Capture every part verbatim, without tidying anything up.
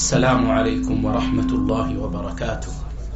السلام عليكم ورحمة الله وبركاته.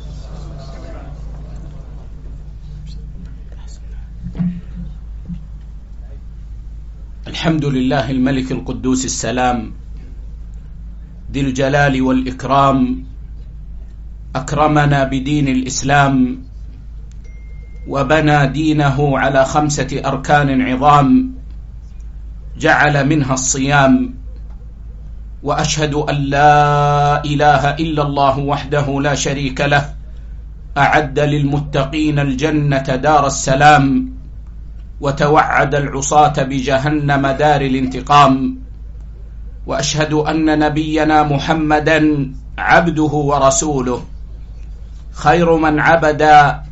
الحمد لله الملك القدوس السلام ذي الجلال والإكرام، أكرمنا بدين الإسلام وبنى دينه على خمسة أركان عظام جعل منها الصيام، وأشهد أن لا إله إلا الله وحده لا شريك له أعد للمتقين الجنة دار السلام، وتوعد العصاة بجهنم دار الانتقام. وأشهد أن نبينا محمدا عبده ورسوله، خير من عبد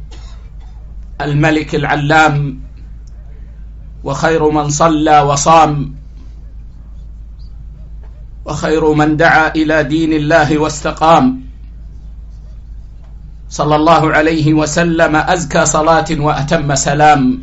الملك العلام، وخير من صلى وصام، وخير من دعا إلى دين الله واستقام، صلى الله عليه وسلم أزكى صلاة وأتم سلام.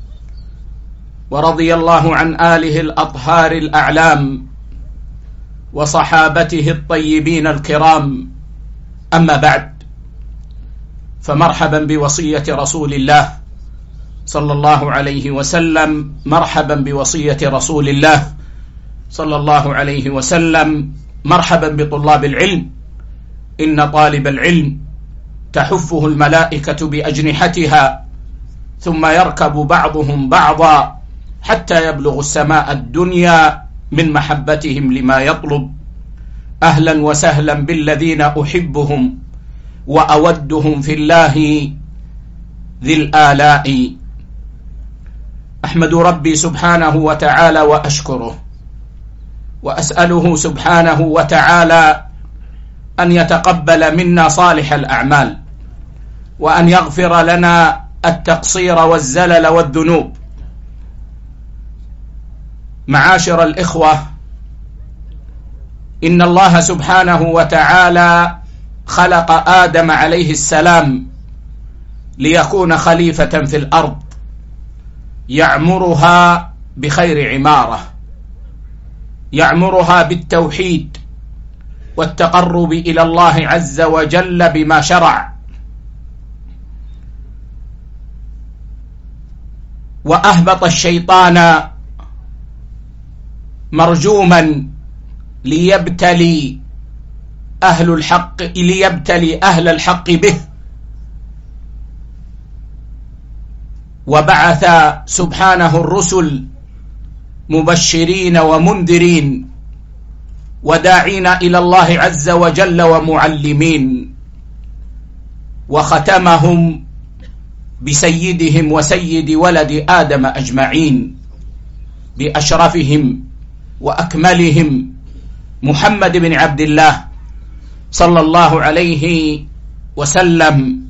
ورضي الله عن آله الأطهار الأعلام وصحابته الطيبين الكرام. أما بعد، فمرحبا بوصية رسول الله صلى الله عليه وسلم، مرحبا بوصية رسول الله صلى الله عليه وسلم، مرحبا بطلاب العلم. إن طالب العلم تحفه الملائكة بأجنحتها، ثم يركب بعضهم بعضا حتى يبلغ السماء الدنيا من محبتهم لما يطلب. أهلا وسهلا بالذين أحبهم وأودهم في الله ذي الآلاء. أحمد ربي سبحانه وتعالى وأشكره، وأسأله سبحانه وتعالى أن يتقبل منا صالح الأعمال، وأن يغفر لنا التقصير والزلل والذنوب. معاشر الإخوة، إن الله سبحانه وتعالى خلق آدم عليه السلام ليكون خليفة في الأرض يعمرها بخير عمارة، يعمرها بالتوحيد والتقرب إلى الله عز وجل بما شرع. وأهبط الشيطان مرجوما ليبتلي أهل الحق ليبتلي أهل الحق به، وبعث سبحانه الرسل مبشرين ومنذرين وداعين إلى الله عز وجل ومعلمين، وختمهم بسيدهم وسيد ولد آدم أجمعين، بأشرفهم وأكملهم محمد بن عبد الله صلى الله عليه وسلم.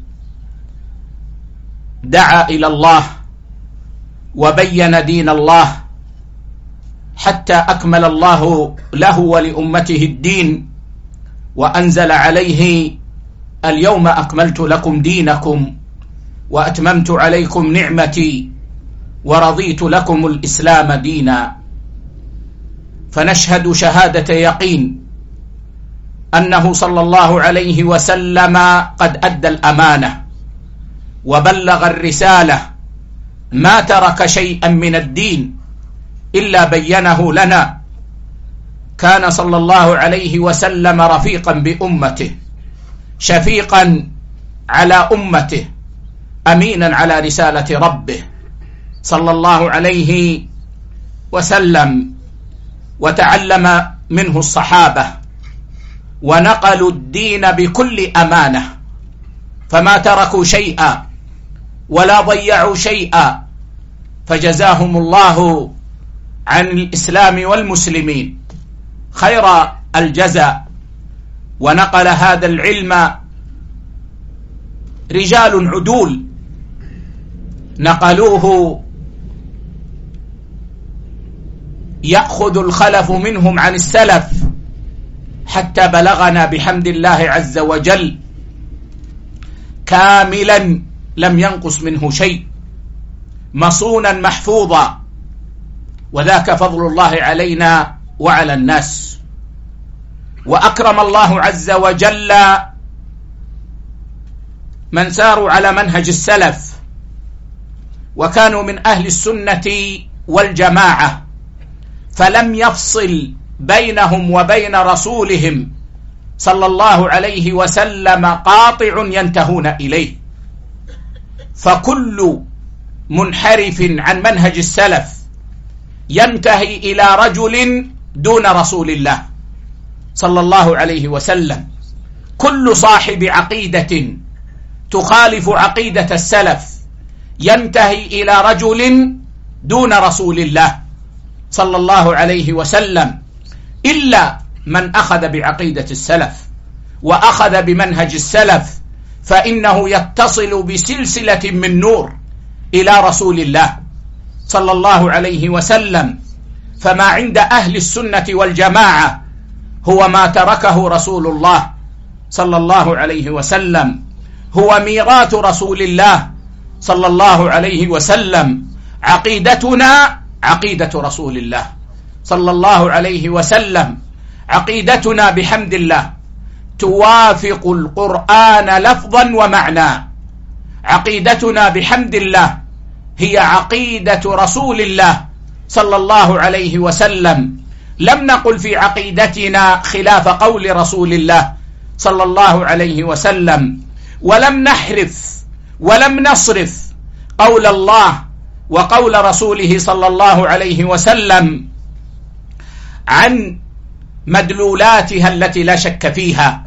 دعا إلى الله وبين دين الله حتى أكمل الله له ولأمته الدين، وأنزل عليه: اليوم أكملت لكم دينكم وأتممت عليكم نعمتي ورضيت لكم الإسلام دينا. فنشهد شهادة يقين أنه صلى الله عليه وسلم قد أدى الأمانة وبلغ الرسالة، ما ترك شيئا من الدين إلا بينه لنا. كان صلى الله عليه وسلم رفيقا بأمته، شفيقا على أمته، أمينا على رسالة ربه صلى الله عليه وسلم. وتعلم منه الصحابة ونقلوا الدين بكل أمانة، فما تركوا شيئا ولا ضيعوا شيئا، فجزاهم الله عن الإسلام والمسلمين خير الجزاء. ونقل هذا العلم رجال عدول نقلوه، يأخذ الخلف منهم عن السلف حتى بلغنا بحمد الله عز وجل كاملا لم ينقص منه شيء، مصونا محفوظا، وذاك فضل الله علينا وعلى الناس. وأكرم الله عز وجل من ساروا على منهج السلف وكانوا من أهل السنة والجماعة، فلم يفصل بينهم وبين رسولهم صلى الله عليه وسلم قاطع ينتهون إليه، فكل منحرف عن منهج السلف ينتهي إلى رجل دون رسول الله صلى الله عليه وسلم. كل صاحب عقيدة تخالف عقيدة السلف ينتهي إلى رجل دون رسول الله صلى الله عليه وسلم، إلا من أخذ بعقيدة السلف وأخذ بمنهج السلف، فإنه يتصل بسلسلة من نور إلى رسول الله صلى الله عليه وسلم. فما عند أهل السنة والجماعة هو ما تركه رسول الله صلى الله عليه وسلم، هو ميراث رسول الله صلى الله عليه وسلم. عقيدتنا عقيدة رسول الله صلى الله عليه وسلم، عقيدتنا بحمد الله توافق القرآن لفظا ومعنى. عقيدتنا بحمد الله هي عقيدة رسول الله صلى الله عليه وسلم. لم نقل في عقيدتنا خلاف قول رسول الله صلى الله عليه وسلم، ولم نحرف ولم نصرف قول الله وقول رسوله صلى الله عليه وسلم عن مدلولاتها التي لا شك فيها.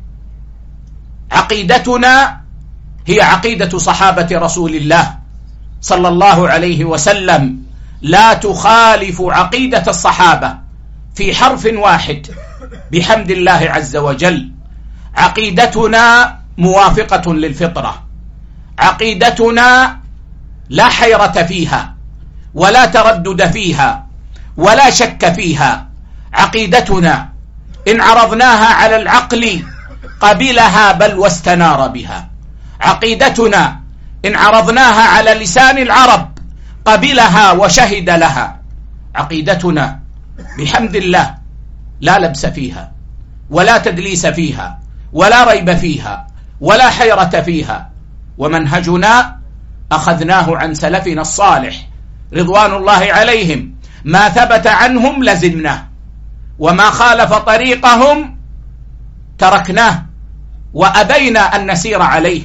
عقيدتنا هي عقيدة صحابة رسول الله صلى الله عليه وسلم، لا تخالف عقيدة الصحابة في حرف واحد بحمد الله عز وجل. عقيدتنا موافقة للفطرة، عقيدتنا لا حيرة فيها ولا تردد فيها ولا شك فيها. عقيدتنا إن عرضناها على العقل قبلها بل واستنار بها. عقيدتنا إن عرضناها على لسان العرب قبلها وشهد لها. عقيدتنا بحمد الله لا لبس فيها ولا تدليس فيها ولا ريب فيها ولا حيرة فيها. ومنهجنا أخذناه عن سلفنا الصالح رضوان الله عليهم، ما ثبت عنهم لزمناه وما خالف طريقهم تركناه وأبينا أن نسير عليه.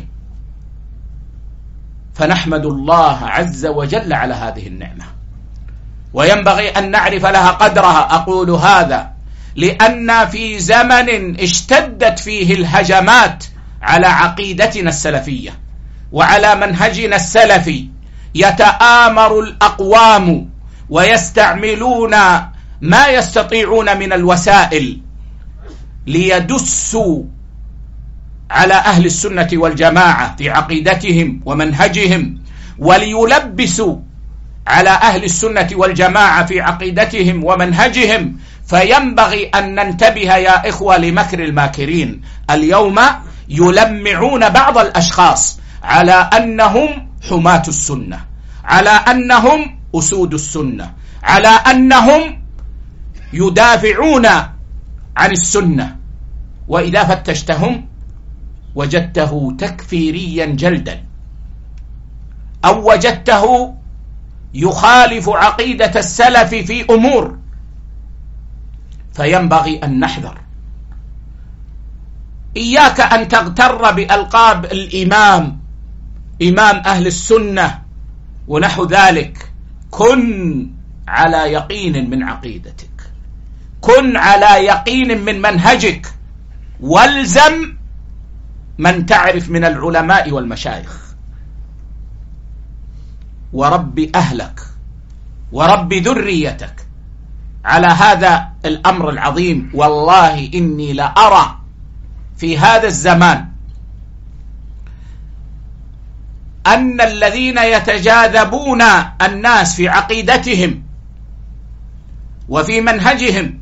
فنحمد الله عز وجل على هذه النعمة، وينبغي أن نعرف لها قدرها. أقول هذا لأن في زمن اشتدت فيه الهجمات على عقيدتنا السلفية وعلى منهجنا السلفي، يتآمر الأقوام ويستعملون ما يستطيعون من الوسائل ليدسوا على أهل السنة والجماعة في عقيدتهم ومنهجهم، وليلبسوا على أهل السنة والجماعة في عقيدتهم ومنهجهم. فينبغي أن ننتبه يا إخوة لمكر الماكرين. اليوم يلمعون بعض الأشخاص على أنهم حماة السنة، على أنهم أسود السنة، على أنهم يدافعون عن السنة، وإذا فتشتهم وجدته تكفيريا جلدا، أو وجدته يخالف عقيدة السلف في أمور. فينبغي أن نحذر. إياك أن تغتر بألقاب الإمام، إمام أهل السنة ونحو ذلك. كن على يقين من عقيدتك، كن على يقين من منهجك، والزم من تعرف من العلماء والمشايخ، ورب أهلك ورب ذريتك على هذا الأمر العظيم. والله إني لأرى في هذا الزمان أن الذين يتجاذبون الناس في عقيدتهم وفي منهجهم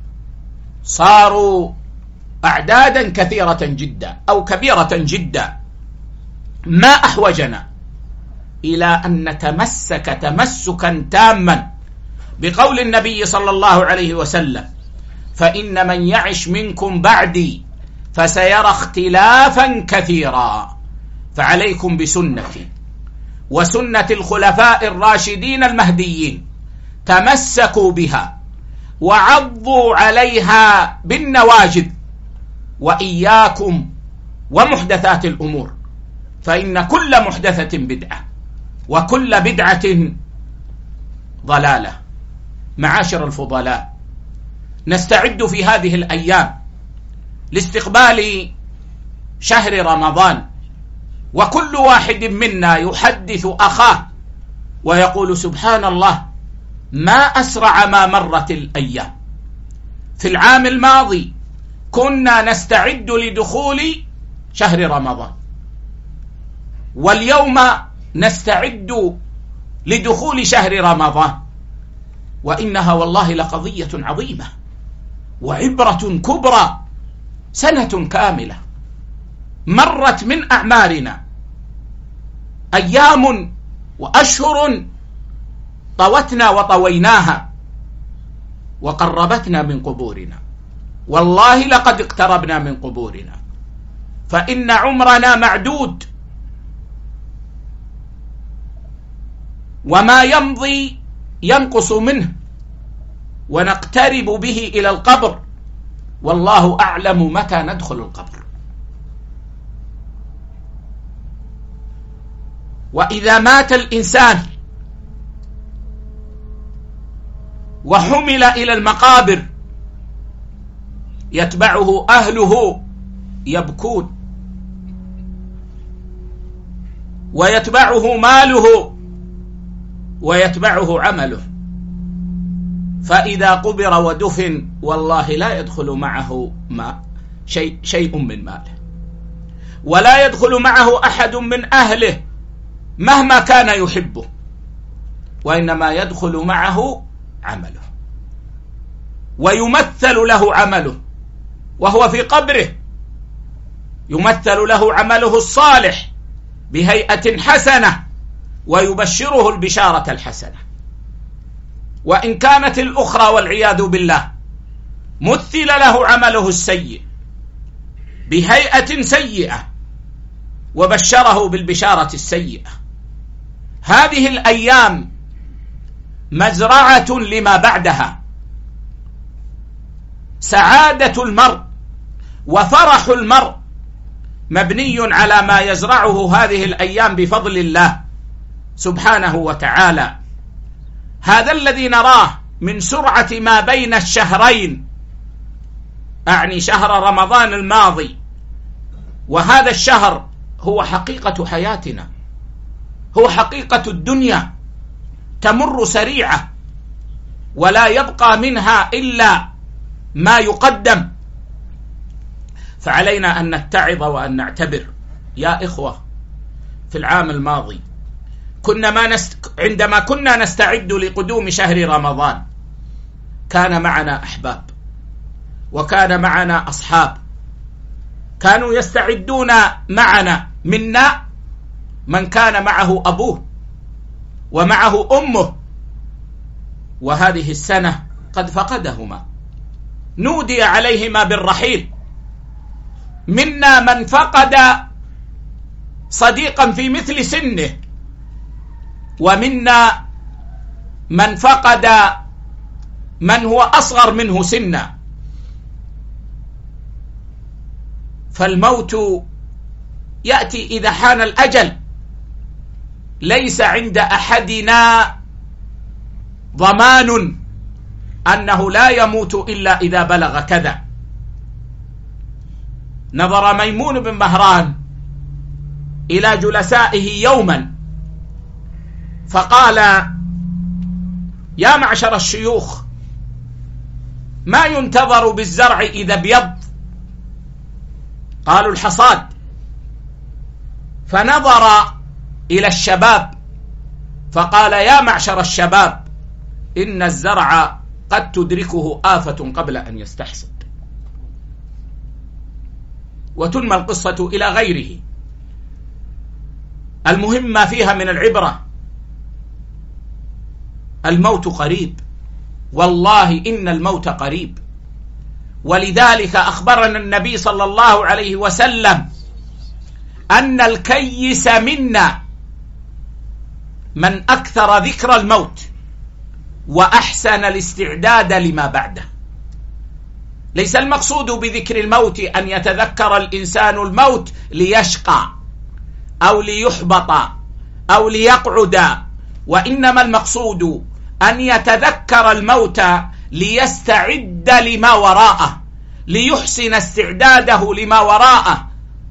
صاروا أعدادا كثيرة جدا أو كبيرة جدا. ما أحوجنا إلى أن نتمسك تمسكا تاما بقول النبي صلى الله عليه وسلم: فإن من يعش منكم بعدي فسيرى اختلافا كثيرا، فعليكم بسنتي وسنة الخلفاء الراشدين المهديين، تمسكوا بها وعضوا عليها بالنواجذ، وإياكم ومحدثات الأمور، فإن كل محدثة بدعة وكل بدعة ضلالة. معاشر الفضلاء، نستعد في هذه الأيام لاستقبال شهر رمضان، وكل واحد منا يحدث أخاه ويقول سبحان الله ما أسرع ما مرت الأيام. في العام الماضي كنا نستعد لدخول شهر رمضان، واليوم نستعد لدخول شهر رمضان، وإنها والله لقضية عظيمة وعبرة كبرى. سنة كاملة مرت من أعمارنا، أيام وأشهر طوتنا وطويناها وقربتنا من قبورنا، والله لقد اقتربنا من قبورنا، فإن عمرنا معدود، وما يمضي ينقص منه، ونقترب به إلى القبر، والله أعلم متى ندخل القبر. وإذا مات الإنسان وحمل إلى المقابر يتبعه أهله يبكون، ويتبعه ماله، ويتبعه عمله، فإذا قبر ودفن والله لا يدخل معه ما شيء, شيء من ماله، ولا يدخل معه أحد من أهله مهما كان يحبه، وإنما يدخل معه عمله، ويمثل له عمله وهو في قبره، يمثل له عمله الصالح بهيئة حسنة، ويبشره البشارة الحسنة. وإن كانت الأخرى والعياذ بالله مثل له عمله السيء بهيئة سيئة، وبشره بالبشارة السيئة. هذه الأيام مزرعة لما بعدها، سعادة المرء وفرح المرء مبني على ما يزرعه هذه الأيام بفضل الله سبحانه وتعالى. هذا الذي نراه من سرعة ما بين الشهرين، أعني شهر رمضان الماضي وهذا الشهر، هو حقيقة حياتنا، هو حقيقة الدنيا، تمر سريعة ولا يبقى منها إلا ما يقدم، فعلينا أن نتعظ وأن نعتبر. يا إخوة، في العام الماضي كنا ما نست... عندما كنا نستعد لقدوم شهر رمضان كان معنا أحباب، وكان معنا أصحاب، كانوا يستعدون معنا، منا من كان معه أبوه ومعه أمه، وهذه السنة قد فقدهما، نودي عليهما بالرحيل. منا من فقد صديقا في مثل سنه، ومنا من فقد من هو أصغر منه سنا. فالموت يأتي إذا حان الأجل، ليس عند أحدنا ضمان أنه لا يموت إلا إذا بلغ كذا. نظر ميمون بن مهران إلى جلسائه يوما فقال: يا معشر الشيوخ، ما ينتظر بالزرع إذا ابيض؟ قالوا: الحصاد. فنظر إلى الشباب فقال: يا معشر الشباب، إن الزرع قد تدركه آفة قبل أن يستحصد. وتنمى القصة إلى غيره. المهم ما فيها من العبرة، الموت قريب، والله إن الموت قريب، ولذلك أخبرنا النبي صلى الله عليه وسلم أن الكيس منا من أكثر ذكر الموت وأحسن الاستعداد لما بعده. ليس المقصود بذكر الموت أن يتذكر الإنسان الموت ليشقى أو ليحبط أو ليقعد، وإنما المقصود أن يتذكر الموت ليستعد لما وراءه، ليحسن استعداده لما وراءه.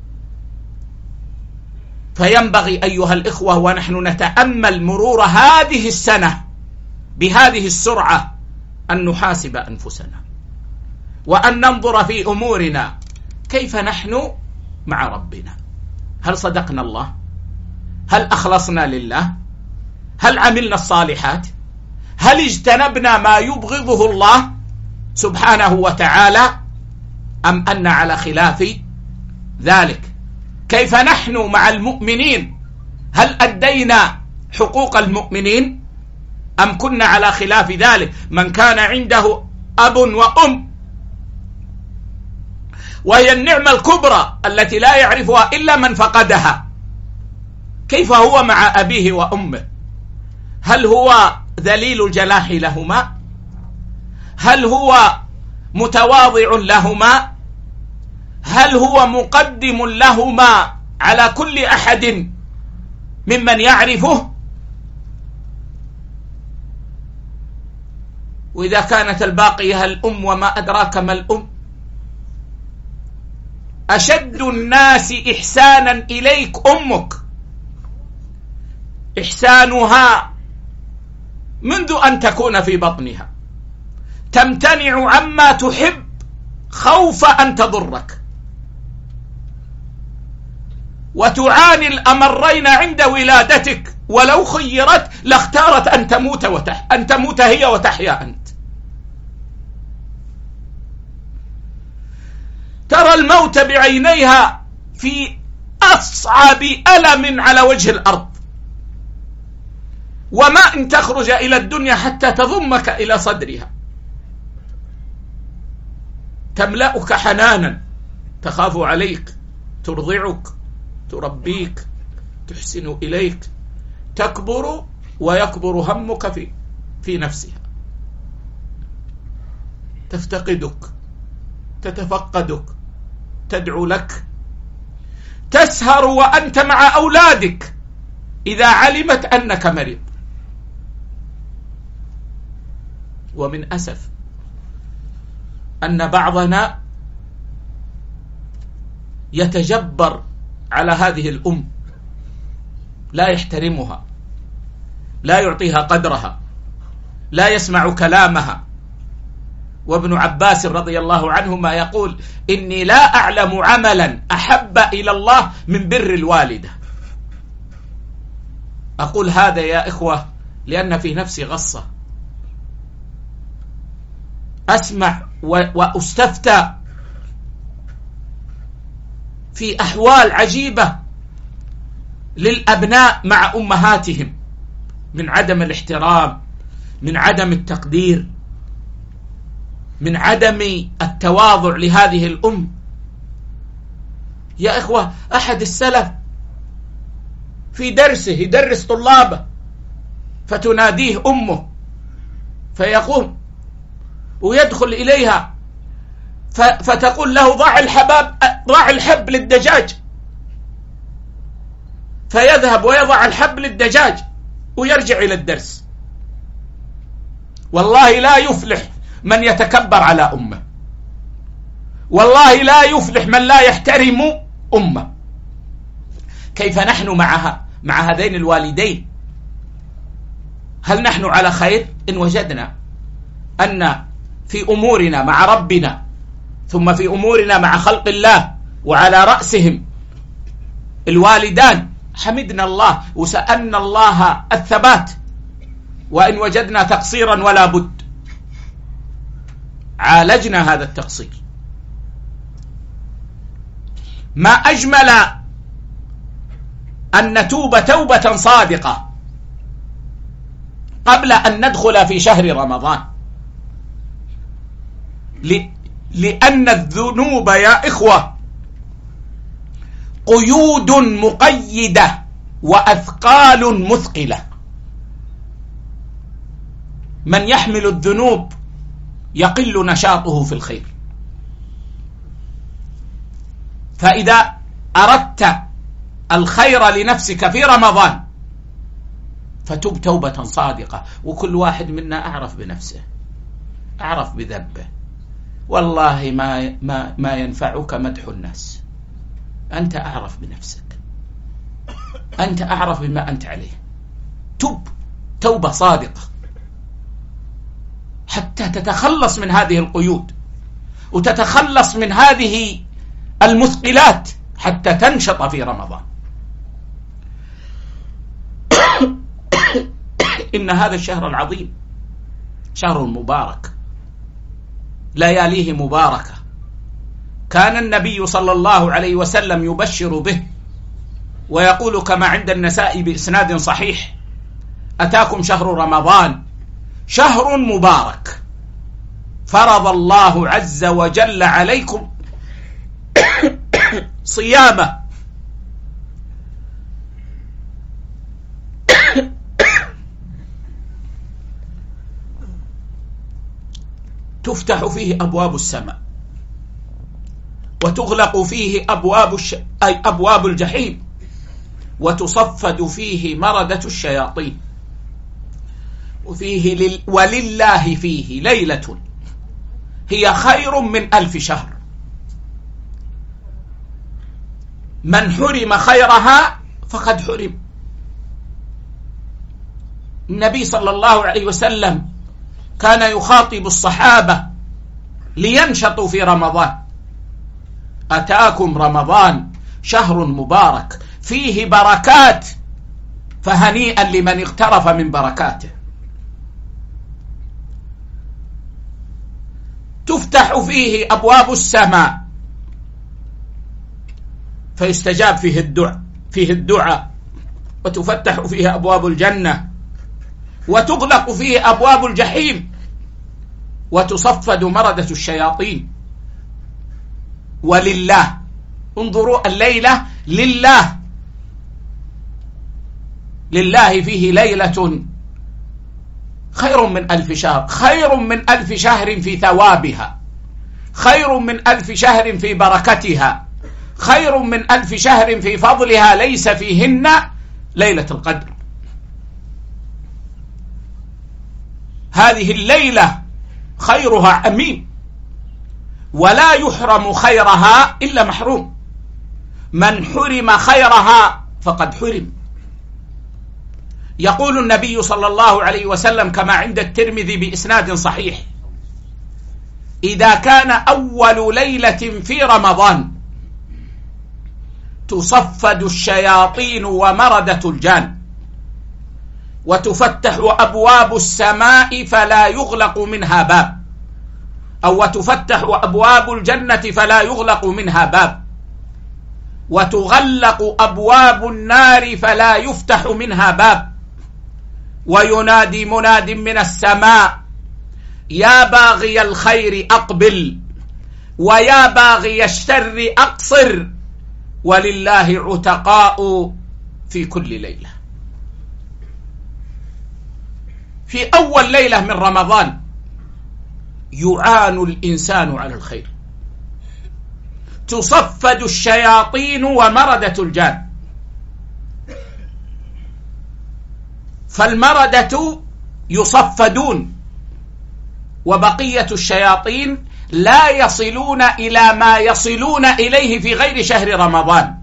فينبغي أيها الإخوة ونحن نتأمل مرور هذه السنة بهذه السرعة أن نحاسب أنفسنا وأن ننظر في أمورنا كيف نحن مع ربنا. هل صدقنا الله؟ هل أخلصنا لله؟ هل عملنا الصالحات؟ هل اجتنبنا ما يبغضه الله سبحانه وتعالى أم أن على خلاف ذلك؟ كيف نحن مع المؤمنين؟ هل أدينا حقوق المؤمنين أم كنا على خلاف ذلك؟ من كان عنده أب وأم، وهي النعمة الكبرى التي لا يعرفها إلا من فقدها، كيف هو مع أبيه وأمه؟ هل هو ذليل الجناح لهما؟ هل هو متواضع لهما؟ هل هو مقدم لهما على كل أحد ممن يعرفه؟ وإذا كانت الباقية الأم وما أدراك ما الأم، أشد الناس إحسانا إليك أمك، إحسانها منذ أن تكون في بطنها، تمتنع عما تحب خوف أن تضرك، وتعاني الأمرين عند ولادتك، ولو خيرت لاختارت أن تموت وتح... أن تموت هي وتحيا أنت. ترى الموت بعينيها في أصعب ألم على وجه الأرض، وما أن تخرج إلى الدنيا حتى تضمك إلى صدرها، تملأك حنانا، تخاف عليك، ترضعك، تربيك، تحسن إليك، تكبر ويكبر همك في في نفسها، تفتقدك، تتفقدك، تدعو لك، تسهر وأنت مع أولادك إذا علمت أنك مريض. ومن أسف أن بعضنا يتجبر على هذه الأم، لا يحترمها، لا يعطيها قدرها، لا يسمع كلامها. وابن عباس رضي الله عنهما يقول: إني لا أعلم عملا أحب إلى الله من بر الوالدة. أقول هذا يا إخوة لأن في نفسي غصة، أسمع وأستفتى في أحوال عجيبة للأبناء مع أمهاتهم، من عدم الاحترام، من عدم التقدير، من عدم التواضع لهذه الأم. يا إخوة، أحد السلف في درسه يدرس طلابه فتناديه أمه فيقوم ويدخل إليها فتقول له: ضع الحباب ضع الحب للدجاج، فيذهب ويضع الحب للدجاج ويرجع إلى الدرس. والله لا يفلح من يتكبر على أمه، والله لا يفلح من لا يحترم أمه. كيف نحن معها مع هذين الوالدين؟ هل نحن على خير إن وجدنا أن في أمورنا مع ربنا ثم في أمورنا مع خلق الله وعلى رأسهم الوالدان حمدنا الله وسألنا الله الثبات، وإن وجدنا تقصيرا ولا بد عالجنا هذا التقصير. ما أجمل أن نتوب توبة صادقة قبل أن ندخل في شهر رمضان لأن الذنوب يا إخوة قيود مقيدة وأثقال مثقلة. من يحمل الذنوب يقل نشاطه في الخير. فإذا أردت الخير لنفسك في رمضان فتب توبة صادقة. وكل واحد منا أعرف بنفسه، أعرف بذنبه. والله ما, ما, ما ينفعك مدح الناس، أنت أعرف بنفسك، أنت أعرف بما أنت عليه. تب توبة صادقة حتى تتخلص من هذه القيود وتتخلص من هذه المثقلات حتى تنشط في رمضان. إن هذا الشهر العظيم شهر مبارك، لياليه مباركة، كان النبي صلى الله عليه وسلم يبشر به ويقول كما عند النسائي بإسناد صحيح: أتاكم شهر رمضان شهر مبارك فرض الله عز وجل عليكم صيامه تفتح فيه أبواب السماء وتغلق فيه أبواب, الش... أي أبواب الجحيم وتصفد فيه مردة الشياطين وفيه لل... ولله فيه ليلة هي خير من ألف شهر. من حرم خيرها فقد حرم. النبي صلى الله عليه وسلم كان يخاطب الصحابة لينشطوا في رمضان: أتاكم رمضان شهر مبارك فيه بركات فهنيئا لمن اغترف من بركاته. تفتح فيه أبواب السماء فيستجاب فيه الدعاء فيه الدعاء وتفتح فيه أبواب الجنة وتغلق فيه أبواب الجحيم وتصفد مردة الشياطين. ولله، انظروا الليلة لله، لله فيه ليلة خير من ألف شهر، خير من ألف شهر في ثوابها، خير من ألف شهر في بركتها، خير من ألف شهر في فضلها، ليس فيهن ليلة القدر. هذه الليلة خيرها عميم ولا يحرم خيرها إلا محروم. من حرم خيرها فقد حرم. يقول النبي صلى الله عليه وسلم كما عند الترمذي بإسناد صحيح: إذا كان أول ليلة في رمضان تصفد الشياطين ومردة الجان وتفتح أبواب السماء فلا يغلق منها باب، أو وتفتح أبواب الجنة فلا يغلق منها باب، وتغلق أبواب النار فلا يفتح منها باب، وينادي مناد من السماء: يا باغي الخير أقبل ويا باغي الشر أقصر، ولله عتقاء في كل ليلة. في أول ليلة من رمضان يعان الإنسان على الخير، تصفد الشياطين ومردة الجان، فالمردة يصفدون وبقية الشياطين لا يصلون إلى ما يصلون إليه في غير شهر رمضان.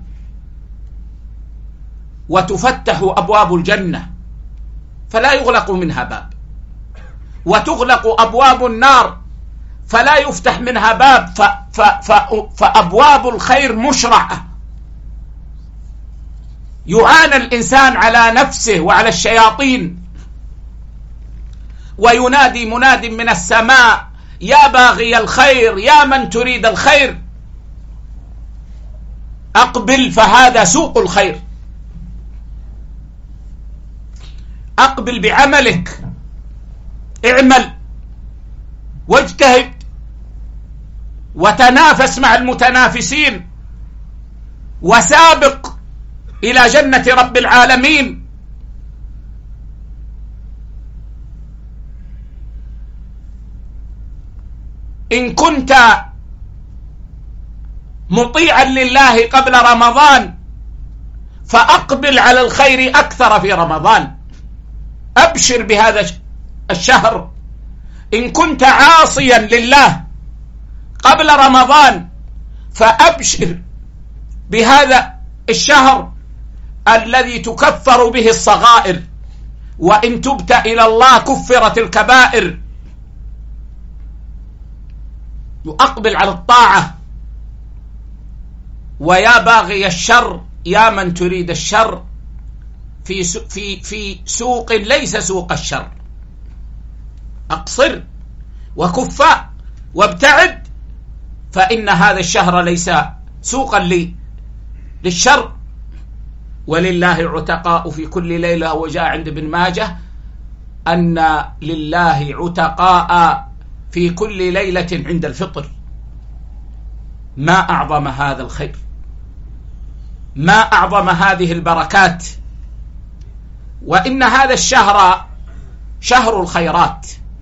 وتفتح أبواب الجنة فلا يغلق منها باب، وتغلق أبواب النار فلا يفتح منها باب، ف ف ف فأبواب الخير مشرعة. يعان الإنسان على نفسه وعلى الشياطين، وينادي مناد من السماء: يا باغي الخير يا من تريد الخير أقبل، فهذا سوق الخير. أقبل بعملك، اعمل واجتهد وتنافس مع المتنافسين وسابق إلى جنة رب العالمين. إن كنت مطيعا لله قبل رمضان فأقبل على الخير أكثر في رمضان، أبشر بهذا الشهر. إن كنت عاصيا لله قبل رمضان فأبشر بهذا الشهر الذي تكفر به الصغائر، وإن تبت إلى الله كفرت الكبائر. يقبل على الطاعة. ويا باغي الشر يا من تريد الشر في في في سوق ليس سوق الشر، أقصر وكف وابتعد، فإن هذا الشهر ليس سوقا لي للشر. ولله عتقاء في كل ليلة. وجاء عند ابن ماجه أن لله عتقاء في كل ليلة عند الفطر. ما أعظم هذا الخير، ما أعظم هذه البركات. وإن هذا الشهر شهر الخيرات،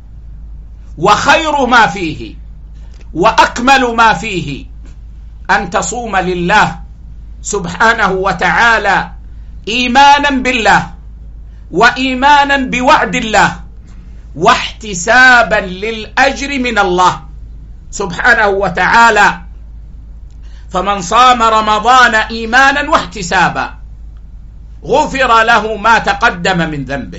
وخير ما فيه وأكمل ما فيه أن تصوم لله سبحانه وتعالى إيمانا بالله وإيمانا بوعد الله واحتسابا للأجر من الله سبحانه وتعالى. فمن صام رمضان إيمانا واحتسابا غفر له ما تقدم من ذنبه.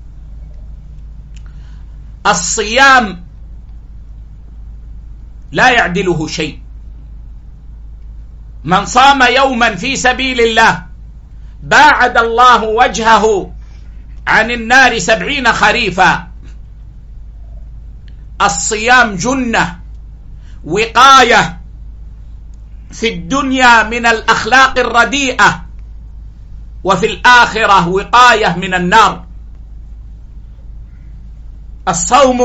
الصيام لا يعدله شيء. من صام يوما في سبيل الله باعد الله وجهه عن النار سبعين خريفا. الصيام جنة وقاية في الدنيا من الأخلاق الرديئة، وفي الآخرة وقاية من النار. الصوم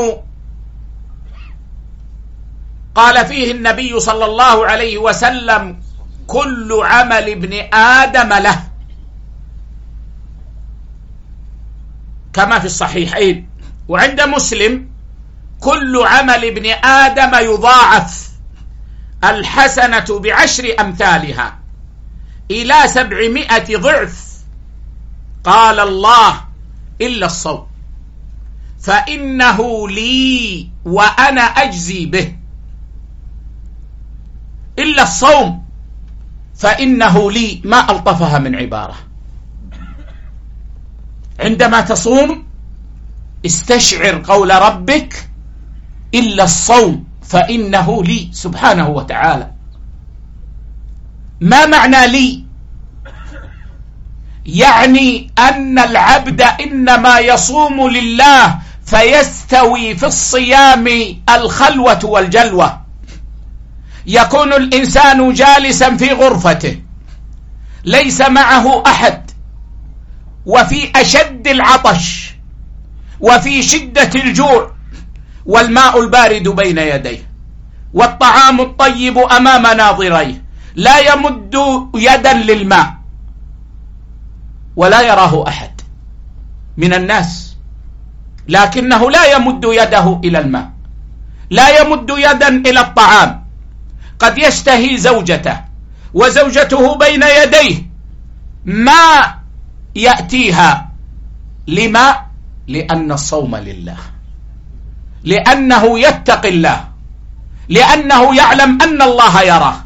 قال فيه النبي صلى الله عليه وسلم: كل عمل ابن آدم له، كما في الصحيحين. وعند مسلم: كل عمل ابن آدم يضاعف، الحسنة بعشر أمثالها إلى سبعمائة ضعف. قال الله: إلا الصوم فإنه لي وأنا أجزي به. إلا الصوم فإنه لي، ما ألطفها من عبارة. عندما تصوم استشعر قول ربك: إلا الصوم فإنه لي سبحانه وتعالى. ما معنى لي؟ يعني أن العبد إنما يصوم لله، فيستوي في الصيام الخلوة والجلوة. يكون الإنسان جالسا في غرفته ليس معه أحد، وفي أشد العطش وفي شدة الجوع، والماء البارد بين يديه والطعام الطيب أمام ناظريه، لا يمد يدا للماء ولا يراه أحد من الناس، لكنه لا يمد يده إلى الماء، لا يمد يدا إلى الطعام. قد يشتهي زوجته وزوجته بين يديه ما يأتيها. لما؟ لأن الصوم لله، لأنه يتقي الله، لأنه يعلم أن الله يراه.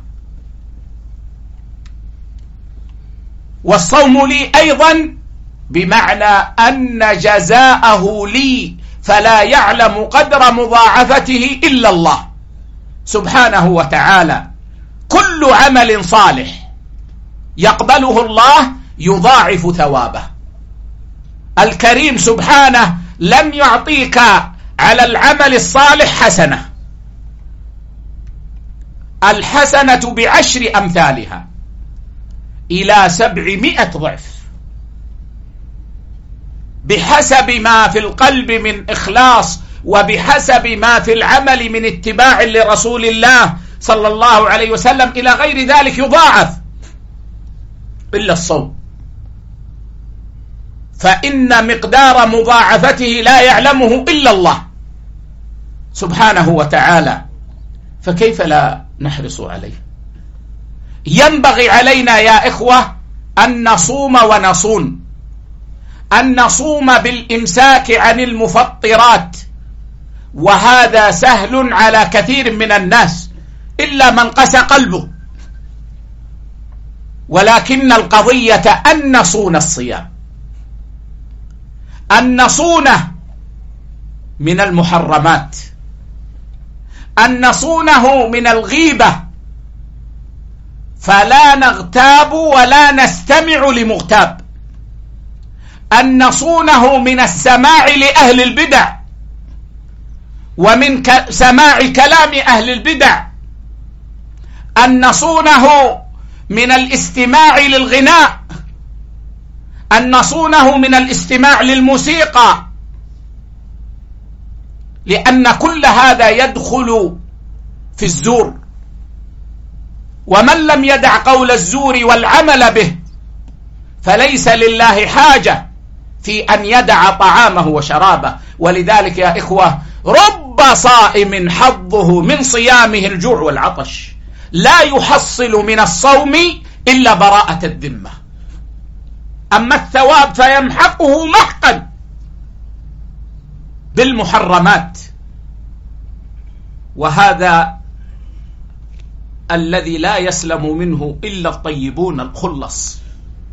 والصوم لي أيضا بمعنى أن جزاءه لي، فلا يعلم قدر مضاعفته إلا الله سبحانه وتعالى. كل عمل صالح يقبله الله يضاعف ثوابه. الكريم سبحانه لم يعطيك على العمل الصالح حسنة، الحسنة بعشر أمثالها إلى سبعمائة ضعف، بحسب ما في القلب من إخلاص، وبحسب ما في العمل من اتباع لرسول الله صلى الله عليه وسلم إلى غير ذلك يضاعف إلا الصوم، فإن مقدار مضاعفته لا يعلمه إلا الله سبحانه وتعالى، فكيف لا نحرص عليه؟ ينبغي علينا يا إخوة أن نصوم ونصون، أن نصوم بالإمساك عن المفطرات، وهذا سهل على كثير من الناس إلا من قسى قلبه، ولكن القضية أن نصون الصيام، أن نصونه من المحرمات، أن نصونه من الغيبة، فلا نغتاب ولا نستمع لمغتاب، أن نصونه من السماع لأهل البدع ومن سماع كلام أهل البدع، أن نصونه من الاستماع للغناء، أن نصونه من الاستماع للموسيقى، لأن كل هذا يدخل في الزور، ومن لم يدع قول الزور والعمل به فليس لله حاجة في أن يدع طعامه وشرابه. ولذلك يا إخوة رب صائم حظه من صيامه الجوع والعطش، لا يحصل من الصوم إلا براءة الذمة، أما الثواب فيمحقه محقا بالمحرمات، وهذا الذي لا يسلم منه إلا الطيبون الخلص.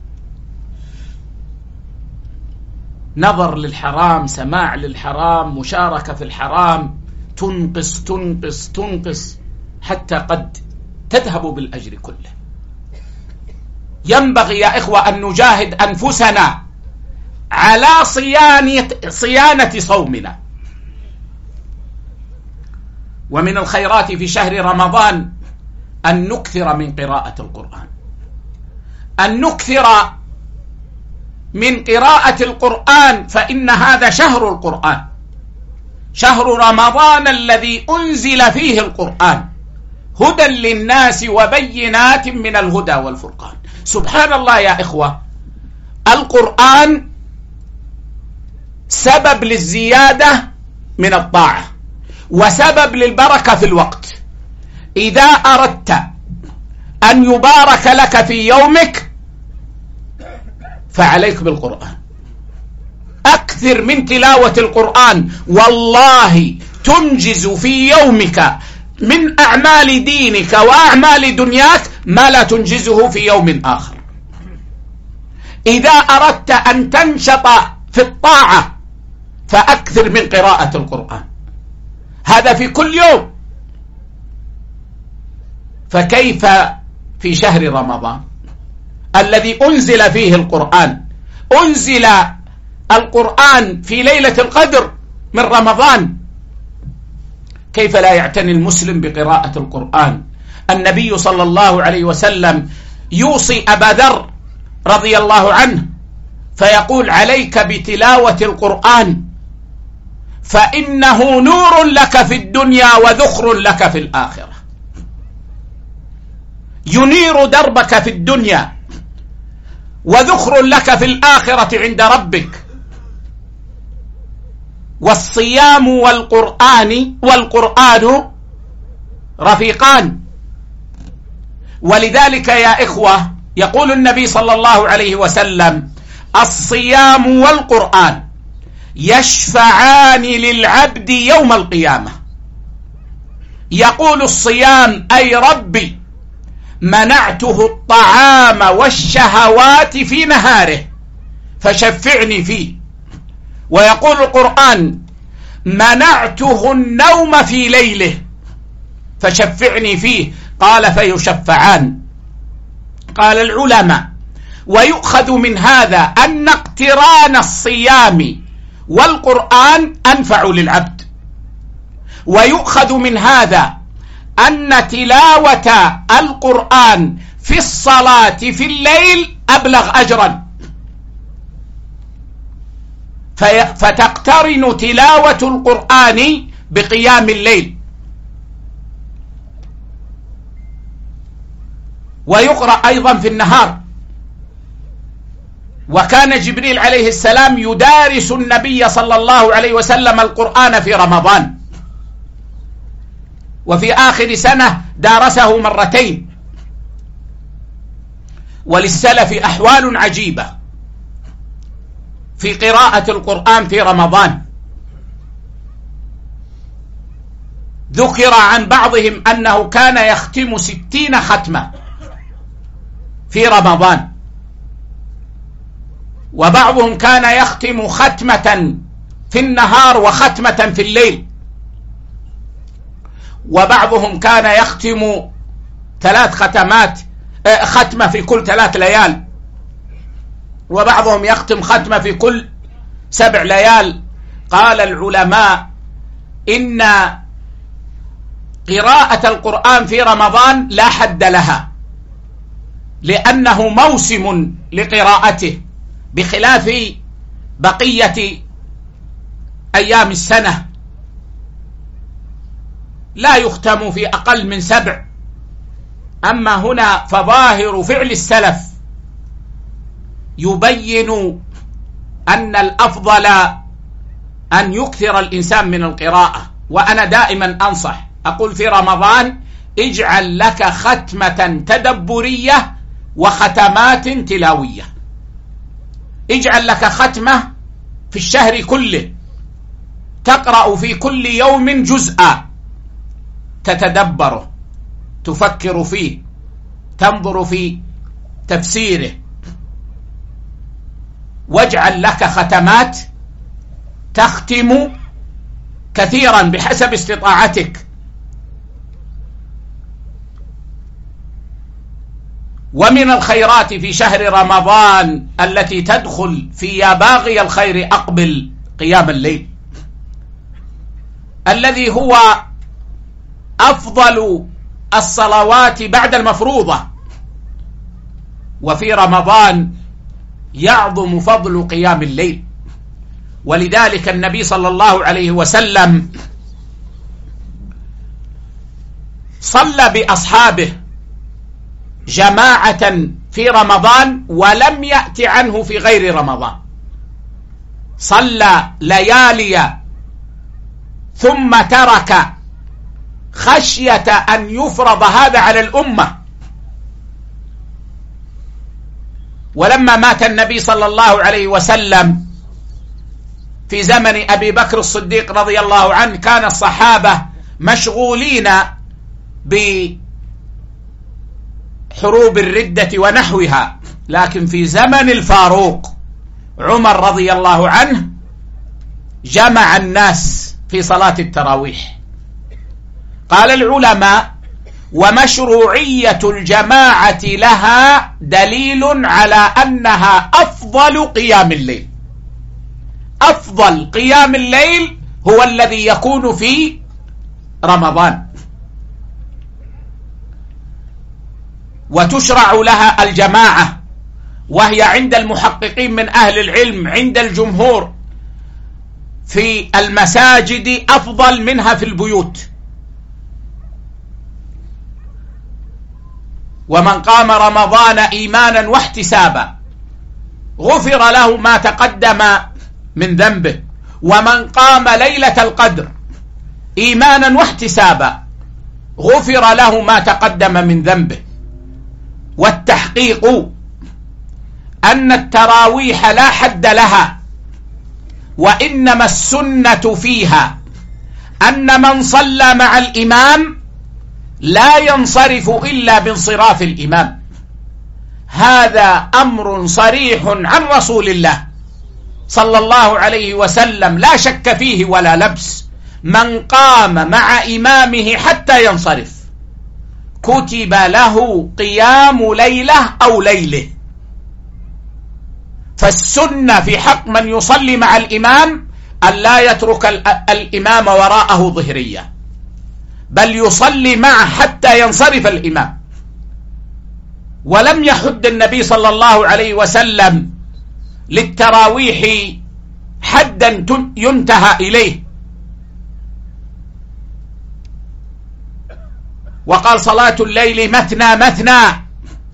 نظر للحرام، سماع للحرام، مشاركة في الحرام تنقص تنقص تنقص حتى قد تذهب بالأجر كله. ينبغي يا إخوة أن نجاهد أنفسنا على صيانة, صيانة صومنا. ومن الخيرات في شهر رمضان أن نكثر من قراءة القرآن، أن نكثر من قراءة القرآن، فإن هذا شهر القرآن، شهر رمضان الذي أنزل فيه القرآن هدى للناس وبينات من الهدى والفرقان. سبحان الله يا إخوة، القرآن سبب للزيادة من الطاعة وسبب للبركة في الوقت. إذا أردت أن يبارك لك في يومك فعليك بالقرآن، أكثر من تلاوة القرآن، والله تنجز في يومك من أعمال دينك وأعمال دنياك ما لا تنجزه في يوم آخر. إذا أردت أن تنشط في الطاعة فأكثر من قراءة القرآن، هذا في كل يوم، فكيف في شهر رمضان الذي أنزل فيه القرآن؟ أنزل القرآن في ليلة القدر من رمضان، كيف لا يعتني المسلم بقراءة القرآن؟ النبي صلى الله عليه وسلم يوصي أبا ذر رضي الله عنه فيقول: عليك بتلاوة القرآن فإنه نور لك في الدنيا وذخر لك في الآخرة، ينير دربك في الدنيا وذخر لك في الآخرة عند ربك. والصيام والقرآن والقرآن رفيقان، ولذلك يا إخوة يقول النبي صلى الله عليه وسلم: الصيام والقرآن يشفعان للعبد يوم القيامة. يقول الصيام: أي ربي منعته الطعام والشهوات في نهاره فشفعني فيه. ويقول القرآن: منعته النوم في ليله فشفعني فيه. قال: فيشفعان. قال العلماء: ويؤخذ من هذا أن اقتران الصيام والقرآن أنفع للعبد، ويؤخذ من هذا أن تلاوة القرآن في الصلاة في الليل أبلغ أجرا، فتقترن تلاوة القرآن بقيام الليل. ويقرأ أيضا في النهار. وكان جبريل عليه السلام يدارس النبي صلى الله عليه وسلم القرآن في رمضان، وفي آخر سنة دارسه مرتين. وللسلف أحوال عجيبة في قراءة القرآن في رمضان. ذكر عن بعضهم أنه كان يختم ستين ختمة في رمضان، وبعضهم كان يختم ختمة في النهار وختمة في الليل، وبعضهم كان يختم ثلاث ختمات ختمة في كل ثلاث ليال، وبعضهم يختم ختمة في كل سبع ليال. قال العلماء إن قراءة القرآن في رمضان لا حد لها، لأنه موسم لقراءته بخلاف بقية أيام السنة، لا يختم في أقل من سبع. أما هنا فظاهر فعل السلف يبين أن الأفضل أن يكثر الإنسان من القراءة. وأنا دائما أنصح أقول في رمضان اجعل لك ختمة تدبرية وختمات تلاوية. اجعل لك ختمة في الشهر كله تقرأ في كل يوم جزءا تتدبره، تفكر فيه، تنظر في تفسيره. واجعل لك ختمات تختم كثيرا بحسب استطاعتك. ومن الخيرات في شهر رمضان التي تدخل في يا باغي الخير أقبل قيام الليل، الذي هو أفضل الصلوات بعد المفروضة. وفي رمضان يعظم فضل قيام الليل، ولذلك النبي صلى الله عليه وسلم صلى بأصحابه جماعة في رمضان ولم يأت عنه في غير رمضان. صلى ليالي ثم ترك خشية أن يفرض هذا على الأمة. ولما مات النبي صلى الله عليه وسلم في زمن أبي بكر الصديق رضي الله عنه كان الصحابة مشغولين بحروب الردة ونحوها، لكن في زمن الفاروق عمر رضي الله عنه جمع الناس في صلاة التراويح. قال العلماء: ومشروعية الجماعة لها دليل على أنها أفضل قيام الليل. أفضل قيام الليل هو الذي يكون في رمضان، وتشرع لها الجماعة، وهي عند المحققين من أهل العلم عند الجمهور في المساجد أفضل منها في البيوت. ومن قام رمضان إيمانا واحتسابا غفر له ما تقدم من ذنبه، ومن قام ليلة القدر إيمانا واحتسابا غفر له ما تقدم من ذنبه. والتحقيق أن التراويح لا حد لها، وإنما السنة فيها أن من صلى مع الإمام لا ينصرف إلا بانصراف الإمام. هذا أمر صريح عن رسول الله صلى الله عليه وسلم لا شك فيه ولا لبس. من قام مع إمامه حتى ينصرف كتب له قيام ليلة أو ليلة. فالسنة في حق من يصلي مع الإمام أن لا يترك الإمام وراءه ظهرية، بل يصلي معه حتى ينصرف الإمام. ولم يحد النبي صلى الله عليه وسلم للتراويح حدا ينتهى إليه، وقال: صلاة الليل مثنى مثنى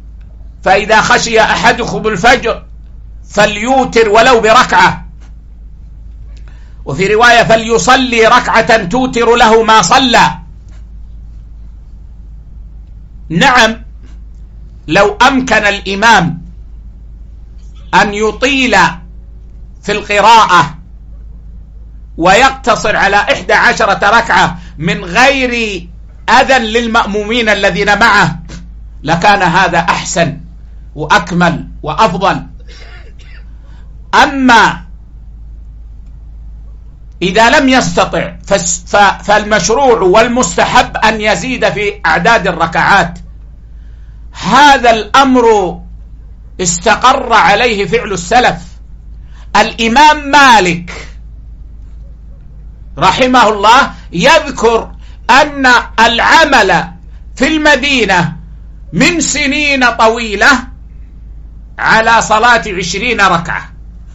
فإذا خشي أحدكم الفجر فليوتر ولو بركعة، وفي رواية فليصلي ركعة توتر له ما صلى. نعم، لو أمكن الإمام أن يطيل في القراءة ويقتصر على إحدى عشرة ركعة من غير أذى للمأمومين الذين معه لكان هذا أحسن وأكمل وأفضل. أما إذا لم يستطع فالمشروع والمستحب أن يزيد في أعداد الركعات. هذا الأمر استقر عليه فعل السلف. الإمام مالك رحمه الله يذكر أن العمل في المدينة من سنين طويلة على صلاة عشرين ركعة،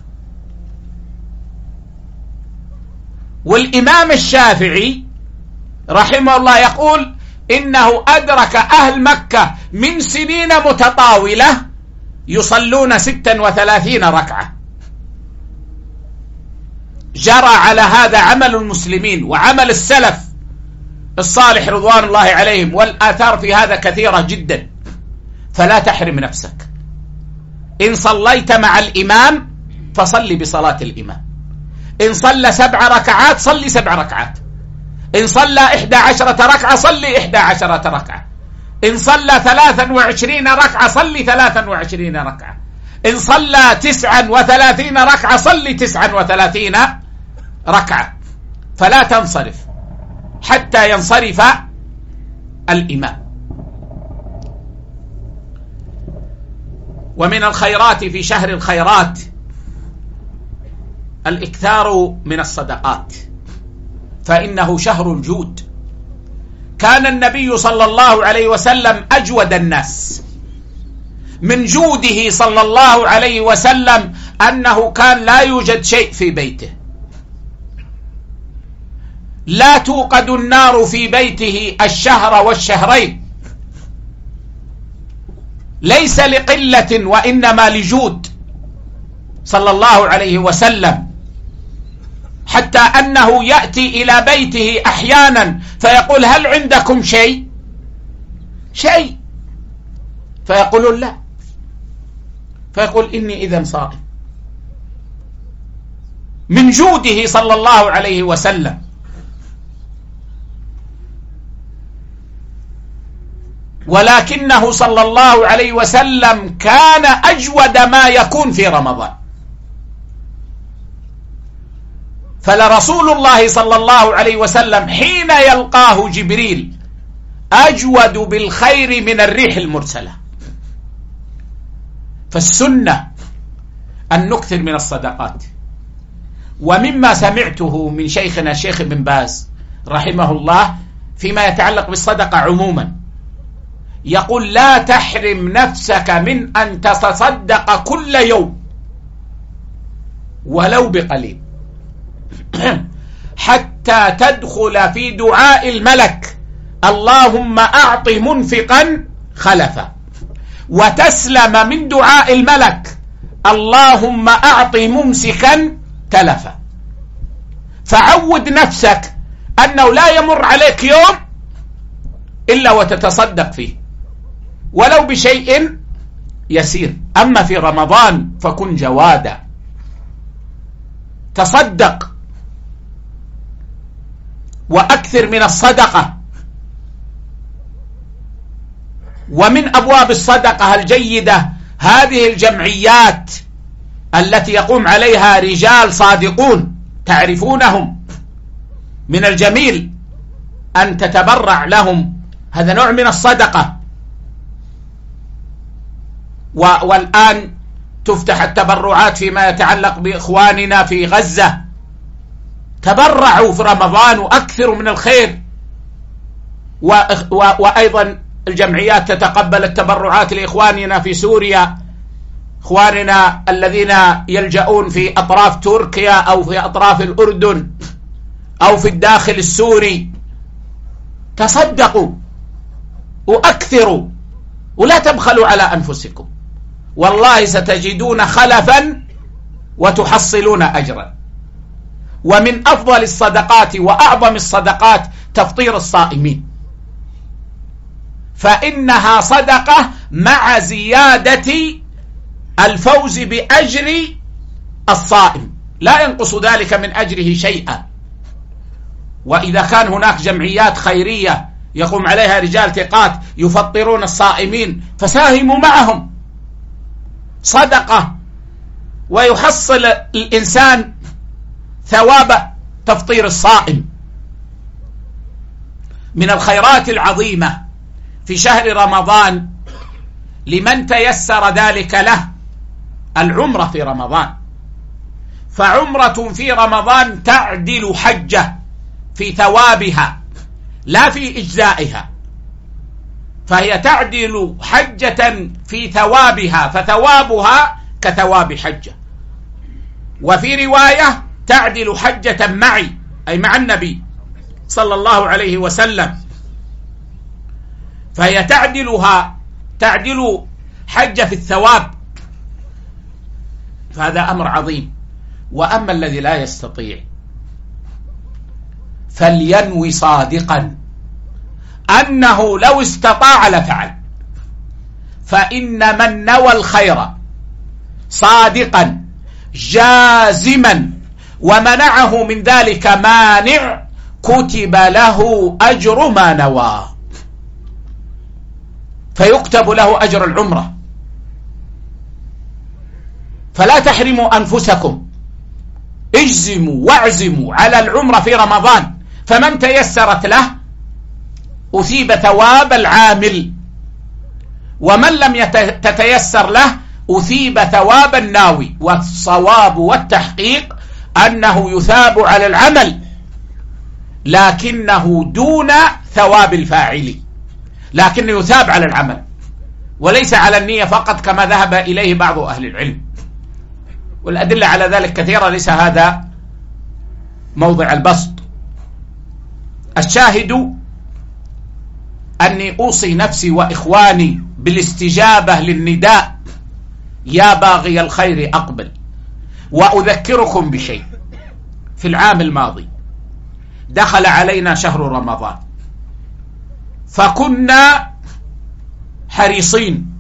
والإمام الشافعي رحمه الله يقول إنه أدرك أهل مكة من سنين متطاولة يصلون ستا وثلاثين ركعة. جرى على هذا عمل المسلمين وعمل السلف الصالح رضوان الله عليهم، والآثار في هذا كثيرة جدا. فلا تحرم نفسك. إن صليت مع الإمام فصلي بصلاة الإمام. إن صلى سبع ركعات صلي سبع ركعات. إن صلى إحدى عشرة ركعة صلي إحدى عشرة ركعة. إن صلى ثلاثا وعشرين ركعة صلي ثلاثا وعشرين ركعة. إن صلى تسعا وثلاثين ركعة صلي تسعا وثلاثين ركعة. فلا تنصرف حتى ينصرف الإمام. ومن الخيرات في شهر الخيرات الإكثار من الصدقات، فإنه شهر الجود. كان النبي صلى الله عليه وسلم أجود الناس. من جوده صلى الله عليه وسلم أنه كان لا يوجد شيء في بيته، لا توقد النار في بيته الشهر والشهرين، ليس لقلة وإنما لجود صلى الله عليه وسلم، حتى أنه يأتي إلى بيته أحيانا فيقول هل عندكم شيء شيء فيقولون لا، فيقول إني إذن صائم. من جوده صلى الله عليه وسلم. ولكنه صلى الله عليه وسلم كان أجود ما يكون في رمضان. فلرسول الله صلى الله عليه وسلم حين يلقاه جبريل أجود بالخير من الريح المرسلة. فالسنة أن نكثر من الصدقات. ومما سمعته من شيخنا الشيخ ابن باز رحمه الله فيما يتعلق بالصدقة عموما، يقول لا تحرم نفسك من أن تتصدق كل يوم ولو بقليل حتى تدخل في دعاء الملك اللهم أعط منفقا خلفا، وتسلم من دعاء الملك اللهم أعط ممسكا تلفا. فعود نفسك أنه لا يمر عليك يوم إلا وتتصدق فيه ولو بشيء يسير. أما في رمضان فكن جوادا، تصدق وأكثر من الصدقة. ومن أبواب الصدقة الجيدة هذه الجمعيات التي يقوم عليها رجال صادقون تعرفونهم، من الجميل أن تتبرع لهم، هذا نوع من الصدقة. والآن تفتح التبرعات فيما يتعلق بإخواننا في غزة، تبرعوا في رمضان وأكثروا من الخير. وأيضا الجمعيات تتقبل التبرعات لإخواننا في سوريا، إخواننا الذين يلجؤون في أطراف تركيا أو في أطراف الأردن أو في الداخل السوري. تصدقوا وأكثروا ولا تبخلوا على أنفسكم. والله ستجدون خلفا وتحصلون أجرا. ومن أفضل الصدقات وأعظم الصدقات تفطير الصائمين، فإنها صدقة مع زيادة الفوز بأجر الصائم، لا ينقص ذلك من أجره شيئا. وإذا كان هناك جمعيات خيرية يقوم عليها رجال ثقات يفطرون الصائمين فساهموا معهم، صدقة، ويحصل الإنسان ثواب تفطير الصائم. من الخيرات العظيمة في شهر رمضان لمن تيسر ذلك له العمرة في رمضان، فعمرة في رمضان تعدل حجة في ثوابها لا في إجزائها، فهي تعدل حجة في ثوابها، فثوابها كثواب حجة. وفي رواية تعدل حجة معي، أي مع النبي صلى الله عليه وسلم، فهي تعدلها تعدل حجة في الثواب، فهذا أمر عظيم. وأما الذي لا يستطيع فلينوي صادقا أنه لو استطاع لفعل، فإن من نوى الخير صادقا جازما ومنعه من ذلك مانع كتب له أجر ما نوى، فيكتب له أجر العمرة. فلا تحرموا أنفسكم، اجزموا واعزموا على العمرة في رمضان، فمن تيسرت له أثيب ثواب العامل، ومن لم تتيسر له أثيب ثواب الناوي. والصواب والتحقيق أنه يثاب على العمل لكنه دون ثواب الفاعل، لكنه يثاب على العمل وليس على النية فقط كما ذهب إليه بعض أهل العلم، والأدلة على ذلك كثيرة، ليس هذا موضع البسط. الشاهد أني أوصي نفسي وإخواني بالاستجابة للنداء يا باغي الخير أقبل. وأذكركم بشيء، في العام الماضي دخل علينا شهر رمضان، فكنا حريصين،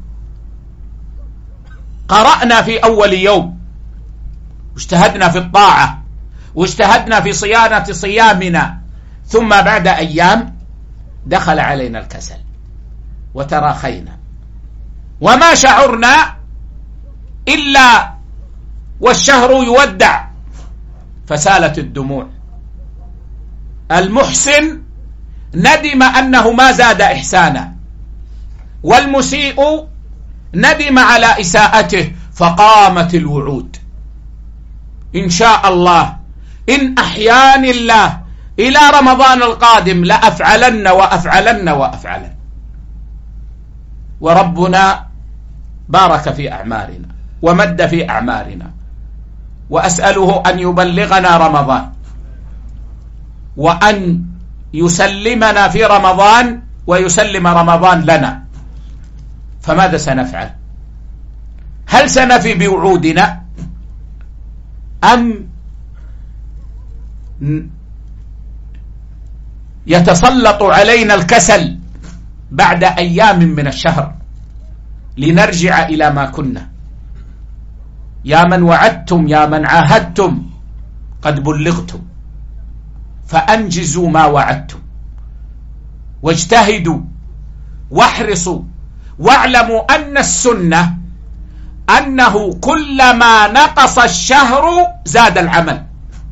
قرأنا في أول يوم واجتهدنا في الطاعة واجتهدنا في صيانة صيامنا، ثم بعد أيام دخل علينا الكسل وتراخينا، وما شعرنا إلا والشهر يودع فسالت الدموع. المحسن ندم أنه ما زاد إحسانا، والمسيء ندم على إساءته، فقامت الوعود إن شاء الله إن أحياني الله إلى رمضان القادم لأفعلن وأفعلن وأفعلن. وربنا بارك في أعمارنا ومد في أعمارنا، وأسأله أن يبلغنا رمضان وأن يسلمنا في رمضان ويسلم رمضان لنا. فماذا سنفعل؟ هل سنفي بوعودنا أم يتسلط علينا الكسل بعد أيام من الشهر لنرجع إلى ما كنا؟ يا من وعدتم يا من عاهدتم قد بلغتم، فأنجزوا ما وعدتم واجتهدوا واحرصوا، واعلموا أن السنة أنه كلما نقص الشهر زاد العمل،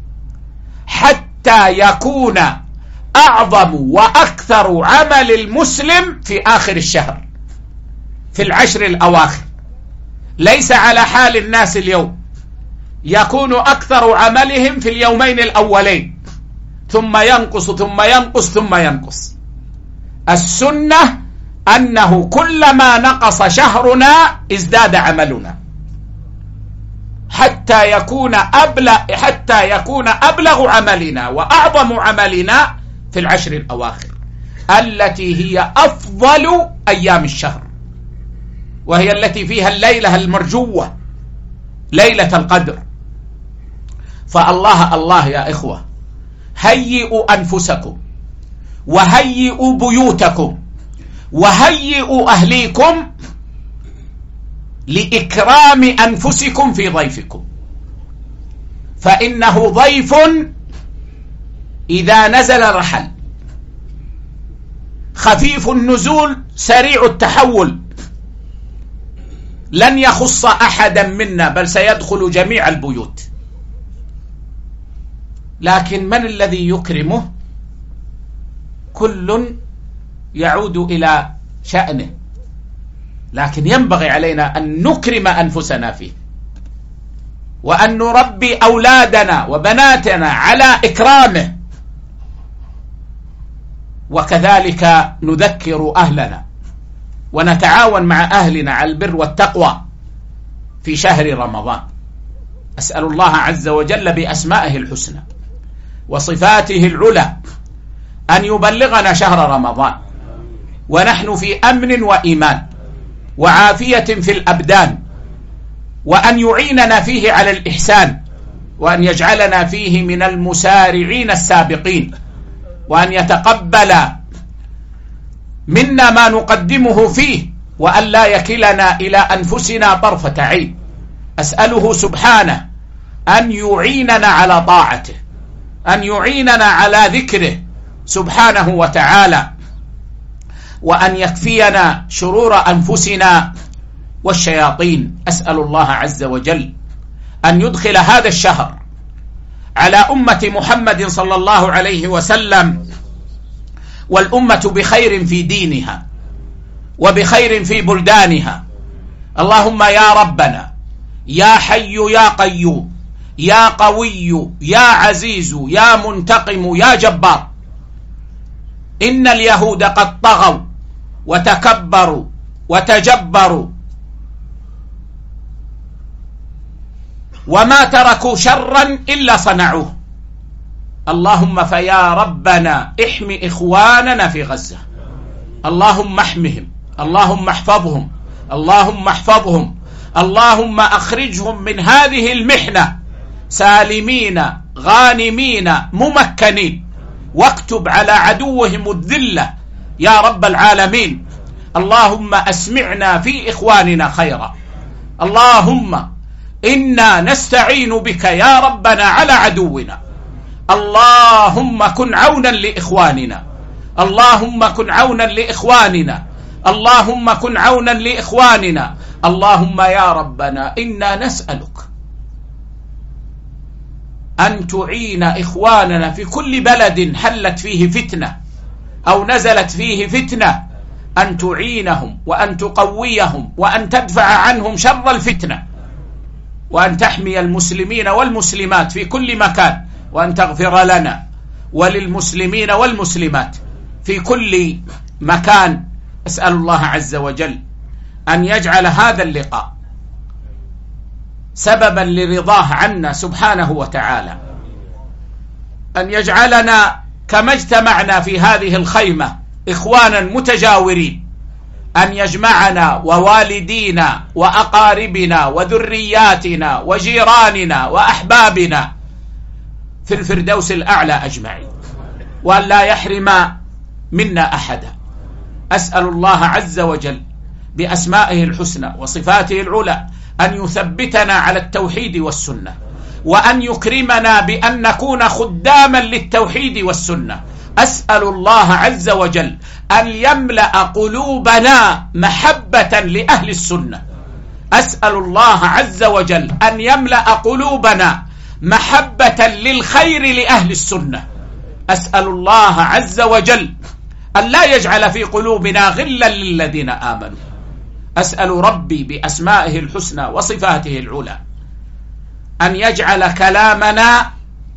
حتى يكون أعظم وأكثر عمل المسلم في آخر الشهر في العشر الأواخر، ليس على حال الناس اليوم، يكون أكثر عملهم في اليومين الأولين ثم ينقص ثم ينقص ثم ينقص. السنة أنه كلما نقص شهرنا ازداد عملنا حتى يكون أبلغ حتى يكون أبلغ عملنا وأعظم عملنا في العشر الأواخر التي هي أفضل أيام الشهر. وهي التي فيها الليلة المرجوة، ليلة القدر. فالله الله يا إخوة، هيئوا أنفسكم وهيئوا بيوتكم وهيئوا أهليكم لإكرام أنفسكم في ضيفكم، فإنه ضيف إذا نزل رحل، خفيف النزول سريع التحول، لن يخص أحدا منا بل سيدخل جميع البيوت. لكن من الذي يكرمه؟ كل يعود إلى شأنه، لكن ينبغي علينا أن نكرم أنفسنا فيه، وأن نربي أولادنا وبناتنا على إكرامه، وكذلك نذكر أهلنا ونتعاون مع أهلنا على البر والتقوى في شهر رمضان. أسأل الله عز وجل بأسمائه الحسنى وصفاته العلى أن يبلغنا شهر رمضان ونحن في أمن وإيمان وعافية في الأبدان، وأن يعيننا فيه على الإحسان، وأن يجعلنا فيه من المسارعين السابقين، وأن يتقبل منا ما نقدمه فيه، وأن لا يكلنا إلى أنفسنا طرفة عين. أسأله سبحانه أن يعيننا على طاعته، أن يعيننا على ذكره سبحانه وتعالى، وأن يكفينا شرور أنفسنا والشياطين. أسأل الله عز وجل أن يدخل هذا الشهر على أمة محمد صلى الله عليه وسلم والأمة بخير في دينها وبخير في بلدانها. اللهم يا ربنا يا حي يا قيوم يا قوي يا عزيز يا منتقم يا جبار، إن اليهود قد طغوا وتكبروا وتجبروا وما تركوا شرا إلا صنعوه. اللهم فيا ربنا احمي إخواننا في غزة، اللهم احمهم، اللهم احفظهم، اللهم احفظهم، اللهم أخرجهم من هذه المحنة سالمين غانمين ممكنين، واكتب على عدوهم الذلة يا رب العالمين. اللهم أسمعنا في إخواننا خيرا، اللهم إنا نستعين بك يا ربنا على عدونا. اللهم كن عونا لإخواننا، اللهم كن عونا لإخواننا، اللهم كن عونا لإخواننا. اللهم يا ربنا إنا نسألك أن تعين إخواننا في كل بلد حلت فيه فتنة أو نزلت فيه فتنة، أن تعينهم وأن تقويهم وأن تدفع عنهم شر الفتنة، وأن تحمي المسلمين والمسلمات في كل مكان، وأن تغفر لنا وللمسلمين والمسلمات في كل مكان. أسأل الله عز وجل أن يجعل هذا اللقاء سببا لرضاه عنا سبحانه وتعالى، أن يجعلنا كما اجتمعنا في هذه الخيمة إخوانا متجاورين، أن يجمعنا ووالدينا وأقاربنا وذرياتنا وجيراننا وأحبابنا في الفردوس الأعلى أجمعين، وأن لا يحرم منا أحدا. أسأل الله عز وجل بأسمائه الحسنى وصفاته العلى أن يثبتنا على التوحيد والسنة، وأن يكرمنا بأن نكون خداما للتوحيد والسنة. أسأل الله عز وجل أن يملأ قلوبنا محبة لأهل السنة، أسأل الله عز وجل أن يملأ قلوبنا محبة للخير لأهل السنة. أسأل الله عز وجل أن لا يجعل في قلوبنا غلا للذين آمنوا. أسأل ربي بأسمائه الحسنى وصفاته العلى أن يجعل كلامنا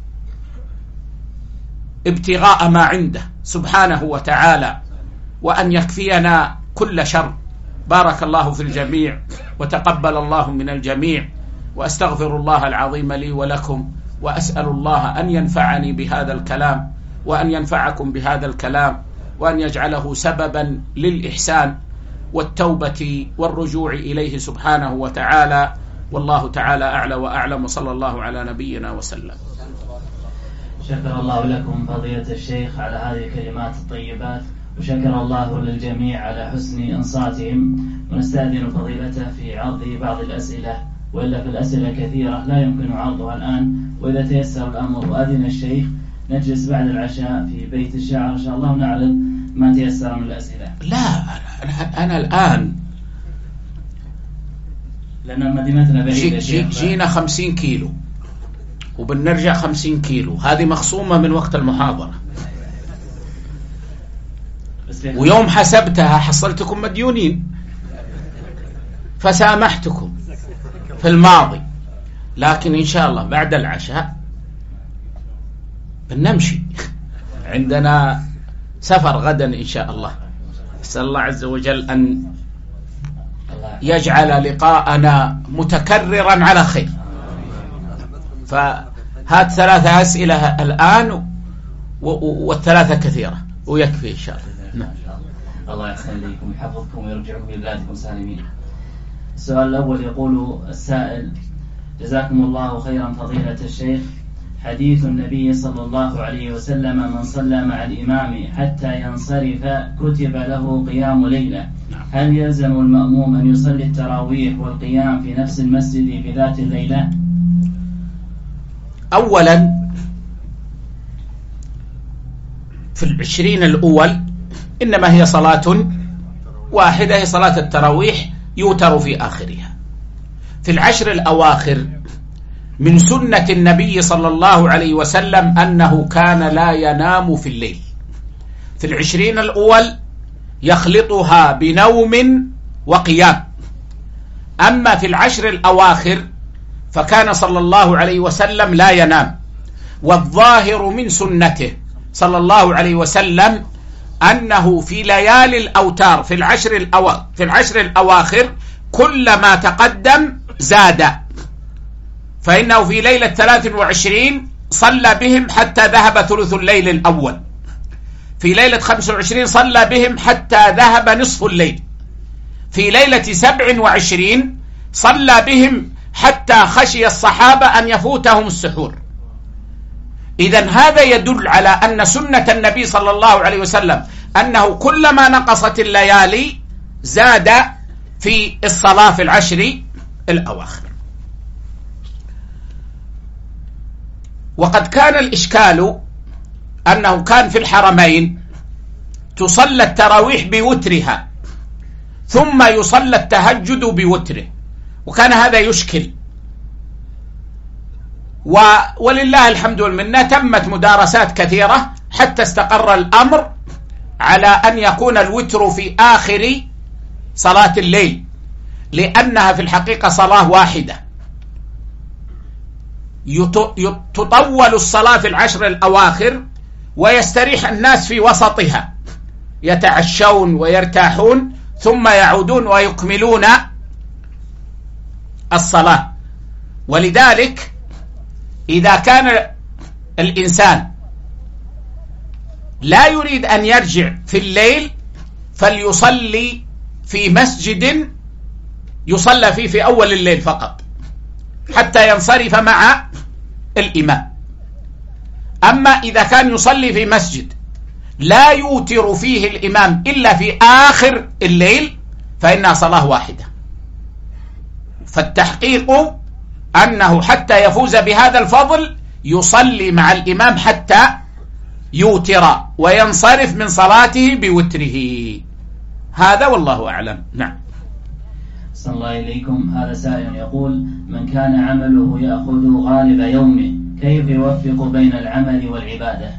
ابتغاء ما عنده سبحانه وتعالى، وأن يكفينا كل شر. بارك الله في الجميع وتقبل الله من الجميع، وأستغفر الله العظيم لي ولكم، وأسأل الله أن ينفعني بهذا الكلام وأن ينفعكم بهذا الكلام، وأن يجعله سببا للإحسان والتوبة والرجوع إليه سبحانه وتعالى. والله تعالى أعلى وأعلم، وصلى الله على نبينا وسلم. شكر الله لكم فضيلة الشيخ على هذه الكلمات الطيبات، وشكر الله للجميع على حسن إنصاتهم. ونستأذن فضيلته في عرض بعض الأسئلة، وإلا في الأسئلة كثيرة لا يمكن عرضها الآن، وإذا تيسر الأمر وأذن الشيخ نجلس بعد العشاء في بيت الشاعر إن شاء الله ونعرض ما تيسر من الأسئلة. لا أنا, أنا الآن لأن مدينتنا بعيدة، جي جينا خمسين كيلو وبنرجع خمسين كيلو، هذه مخصومة من وقت المحاضرة، ويوم حسبتها حصلتكم مديونين فسامحتكم في الماضي، لكن إن شاء الله بعد العشاء بنمشي، عندنا سفر غدا إن شاء الله. أسأل الله عز وجل أن يجعل لقاءنا متكررا على خير. فهات ثلاثة أسئلة الآن والثلاثة كثيرة ويكفي إن شاء الله. نعم. الله يحسن إليكم ويحفظكم ويرجعكم إلى بلادكم سالمين. السؤال الأول يقول السائل: جزاكم الله خيرا فضيلة الشيخ، حديث النبي صلى الله عليه وسلم: من صلى مع الإمام حتى ينصرف كتب له قيام ليلة، هل يلزم المأموم أن يصلي التراويح والقيام في نفس المسجد في ذات الليلة؟ أولا في العشرين الأول إنما هي صلاة واحدة، هي صلاة التراويح يوتر في آخرها. في العشر الأواخر من سنة النبي صلى الله عليه وسلم أنه كان لا ينام في الليل. في العشرين الأول يخلطها بنوم وقيام. أما في العشر الأواخر فكان صلى الله عليه وسلم لا ينام. والظاهر من سنته صلى الله عليه وسلم أنه في ليالي الأوتار في العشر الأواخر في العشر الأواخر كلما تقدم زاد، فإنه في ليلة ثلاث وعشرين صلى بهم حتى ذهب ثلث الليل الأول، في ليلة خمس وعشرين صلى بهم حتى ذهب نصف الليل، في ليلة سبع وعشرين صلى بهم حتى خشي الصحابة أن يفوتهم السحور. إذن هذا يدل على أن سنة النبي صلى الله عليه وسلم أنه كلما نقصت الليالي زاد في الصلاة في العشر الأواخر. وقد كان الإشكال أنه كان في الحرمين تصلى التراويح بوترها ثم يصلى التهجد بوتره، وكان هذا يشكل، و... ولله الحمد والمنة تمت مدارسات كثيرة حتى استقر الأمر على أن يكون الوتر في آخر صلاة الليل، لأنها في الحقيقة صلاة واحدة تطول الصلاة في العشر الأواخر ويستريح الناس في وسطها، يتعشون ويرتاحون ثم يعودون ويكملون الصلاة. ولذلك إذا كان الإنسان لا يريد أن يرجع في الليل فليصلي في مسجد يصلى فيه في أول الليل فقط حتى ينصرف مع الإمام. أما إذا كان يصلي في مسجد لا يوتر فيه الإمام إلا في آخر الليل فإنها صلاة واحدة. فالتحقيق أنه حتى يفوز بهذا الفضل يصلي مع الإمام حتى يوتر وينصرف من صلاته بوتره. هذا والله أعلم. نعم. صلى الله إليكم. هذا سائل يقول: من كان عمله يأخذ غالب يومه كيف يوفق بين العمل والعبادة؟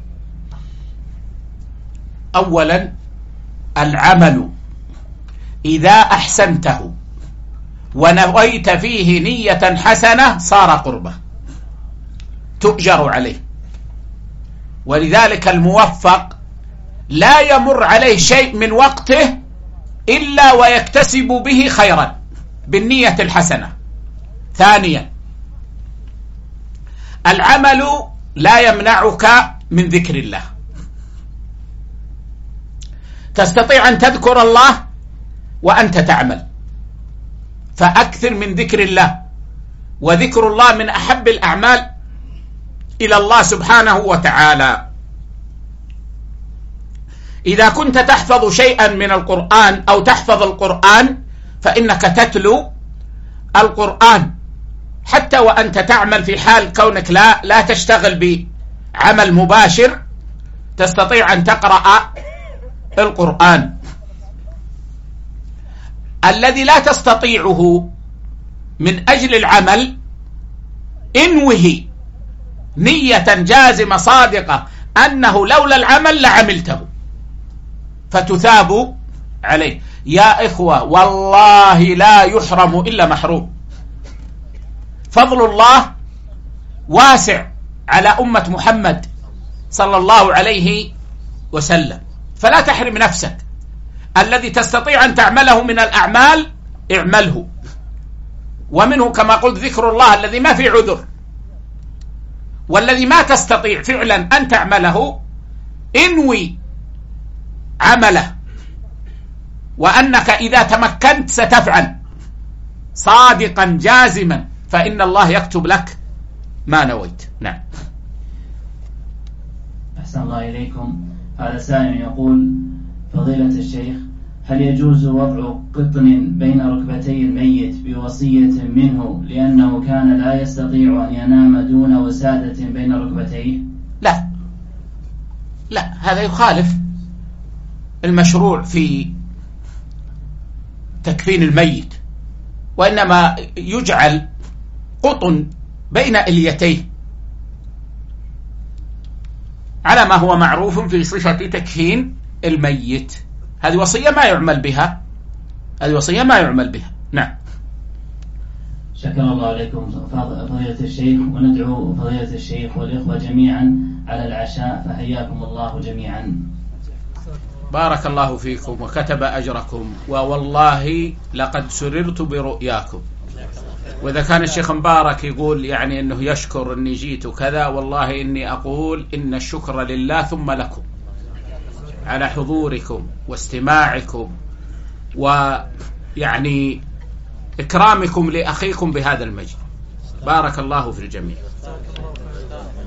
أولا العمل إذا أحسنته ونويت فيه نية حسنة صار قربة تؤجر عليه. ولذلك الموفق لا يمر عليه شيء من وقته إلا ويكتسب به خيرا بالنية الحسنة. ثانيا العمل لا يمنعك من ذكر الله. تستطيع أن تذكر الله وأنت تعمل. فأكثر من ذكر الله، وذكر الله من أحب الأعمال إلى الله سبحانه وتعالى. إذا كنت تحفظ شيئا من القرآن أو تحفظ القرآن فإنك تتلو القرآن حتى وأنت تعمل، في حال كونك لا لا تشتغل بعمل مباشر تستطيع أن تقرأ القرآن. الذي لا تستطيعه من أجل العمل انوه نية جازمة صادقة أنه لولا العمل لعملته فتثاب عليه. يا إخوة والله لا يحرم إلا محروم. فضل الله واسع على أمة محمد صلى الله عليه وسلم، فلا تحرم نفسك. الذي تستطيع أن تعمله من الأعمال اعمله، ومنه كما قلت ذكر الله الذي ما في عذر. والذي ما تستطيع فعلا أن تعمله انوي عمله، وأنك إذا تمكنت ستفعل صادقا جازما، فإن الله يكتب لك ما نويت. نعم. أحسن الله إليكم. هذا سائل يقول: فضيلة الشيخ، هل يجوز وضع قطن بين ركبتي الميت بوصية منه لأنه كان لا يستطيع أن ينام دون وسادة بين ركبتيه؟ لا لا، هذا يخالف المشروع في تكفين الميت، وإنما يجعل قطن بين إليتيه على ما هو معروف في صفة تكفين الميت. هذه وصية ما يعمل بها، هذه وصية ما يعمل بها. نعم. شكر الله عليكم فضيلة الشيخ، وندعو فضيلة الشيخ والإخوة جميعا على العشاء، فحياكم الله جميعا. بارك الله فيكم وكتب أجركم، ووالله لقد سررت برؤياكم. وإذا كان الشيخ مبارك يقول يعني أنه يشكر أني جيت وكذا، والله إني أقول إن الشكر لله ثم لكم على حضوركم واستماعكم ويعني إكرامكم لأخيكم بهذا المجد. بارك الله في الجميع.